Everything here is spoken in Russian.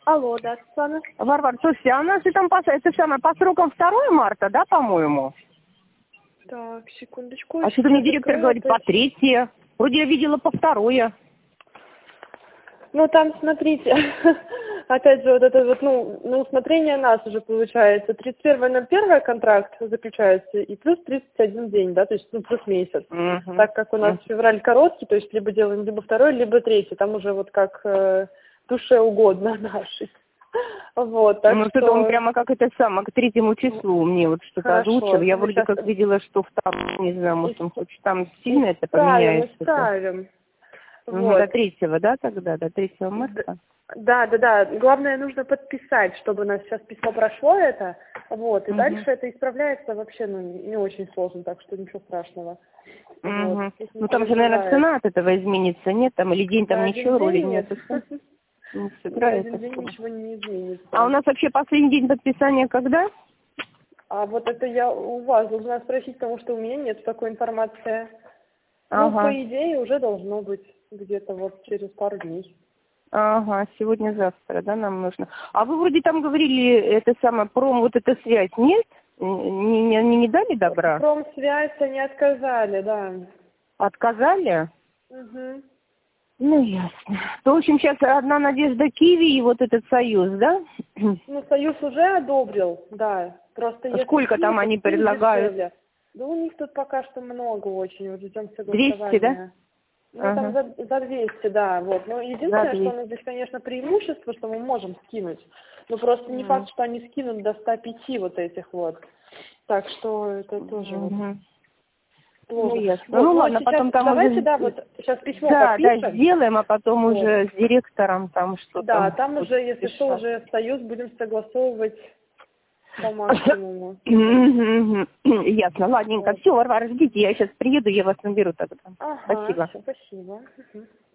Алло, да, Светлана. Варвар, слушайте, а у нас же там это самое, по срокам 2 марта, да, по-моему? Так, секундочку. А что-то мне директор говорит по 3. Вроде я видела по 2. Ну, там, смотрите, опять же, вот это вот, на усмотрение нас уже получается. 31.01 контракт заключается, и плюс 31 день, да, то есть, плюс месяц. Так как у нас февраль короткий, то есть, либо делаем либо 2, либо 3, там уже вот как душе угодно нашей. Вот, так что... Ну, он прямо как это самое, к 3 числу мне вот что-то озвучил. Я вроде как видела, что 2, не знаю, может, он хочет там сильно это поменяется. Исправим. Вот. До 3, да, тогда, до 3 марта? Да. Главное, нужно подписать, чтобы у нас сейчас письмо прошло это, вот, и дальше это исправляется вообще, не очень сложно, так что ничего страшного. Вот. Ну, там же, наверное, цена от этого изменится, нет? Там или день, там ничего роли нет. Не сыграет. Один день ничего не изменится. А у нас вообще последний день подписания когда? А вот это я у вас должна спросить, потому что у меня нет такой информации. Ну, по идее, уже должно быть где-то вот через пару дней. Ага, сегодня-завтра, да, нам нужно. А вы вроде там говорили, это самое, вот эта связь, нет? Не дали добра? Промсвязь они отказали, да. Отказали? Угу. Ну, ясно. То, в общем, сейчас одна надежда Киви и вот этот Союз, да? Ну, Союз уже одобрил, да. Просто если сколько там они предлагают? Дешевле. Да у них тут пока что много очень, вот ждем согласования. 200, да? Ну, там за 200, да, вот. Но единственное, что у нас здесь, конечно, преимущество, что мы можем скинуть. Но просто не факт, что они скинут до 105 вот этих вот. Так что это тоже вот сложно. Ну, ясно. Вот, ну ладно, сейчас, потом там давайте, уже... да, вот сейчас письмо подпишем. Да, сделаем, а потом уже с директором там что-то... Да, там уже, если что, уже Союз будем согласовывать по максимуму. Ясно, ладненько. Все, Варвара, ждите, я сейчас приеду, я вас наберу тогда. Ага, Спасибо. Спасибо.